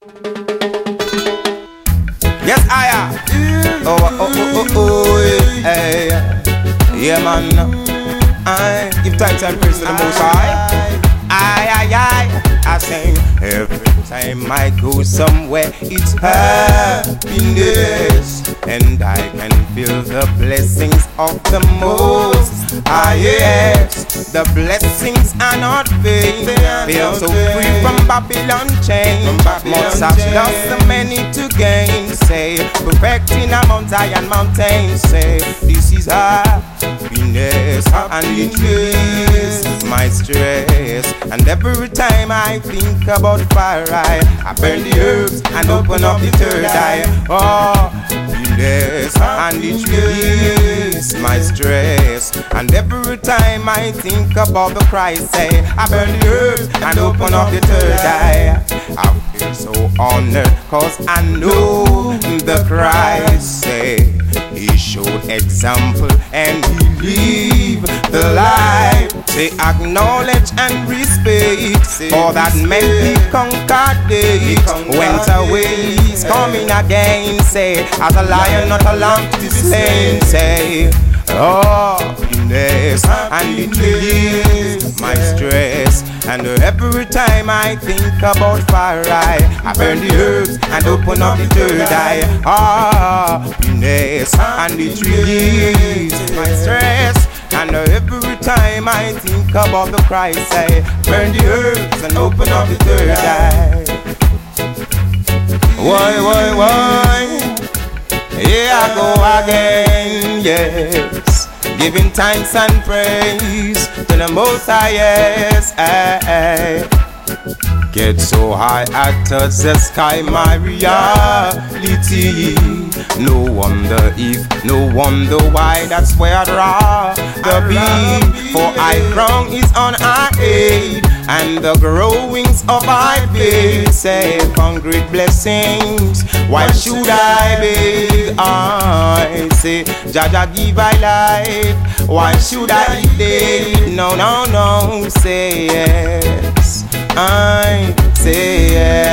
Yes, I am. Hey. Yeah, man. I give thanks and praise to the Most High. I sing every time I go somewhere, it's happiness, and I can feel the blessings of the Most High. Yes, the blessings are not vain. Feel so free from Babylon chain. Must have lost so many to gain. Say, perfecting a Mount Zion mountain. Say, this is happiness, and it is my stress. And every time I think about fire, I burn the herbs and open up the third eye. Oh, happiness, and it relieves my stress. And every time I think about the Christ, say, I burn the herbs and open up the third eye. I feel so honored, cause I know the Christ, say, He showed example and He lived the life. Say, acknowledge and respect for that man He conquered it. Went away, He's coming again. Say, as a lion, not a lamb to be slain. Say, oh, happiness, and it relieves my stress. And every time I think about fire, I burn the herbs and open up the third eye. Ah, happiness, and it relieves my stress. And every time I think about the Christ, I burn the herbs and open up the third eye. Why? Here I go again, yes, giving thanks and praise to the Most High, yes. Get so high I touch the sky, my reality. No wonder why, that's where I'd rather be. For I crown is on our aid, and the growings of our faith save on great blessings. Why should I beg? I say, Jaja give I life. Why should I eat? No, say yes. I say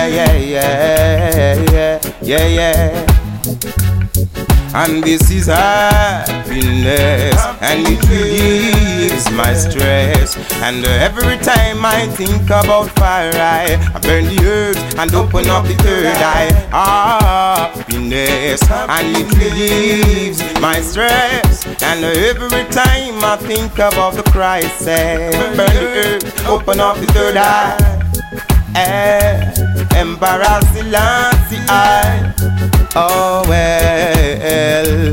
yeah. And this is happiness, and it relieves my stress. And every time I think about fire, I burn the herbs and open up the third eye. Happiness, and it relieves my stress. And every time I think about the Christ, I burn the herbs, open up the third eye. Embarrass the Lancy eye. Oh well,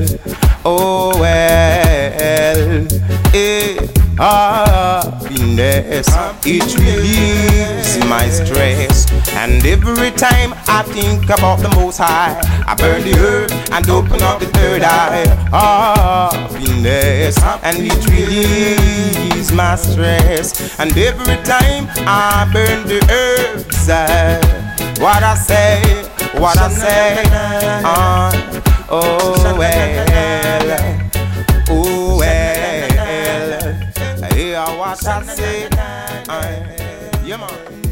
happiness, it relieves my stress. And every time I think about the Most High, I burn the herb and open up the third eye. Happiness, and it relieves my stress. And every time I burn the herbs, what I say, oh well, yeah, what I say, yeah man.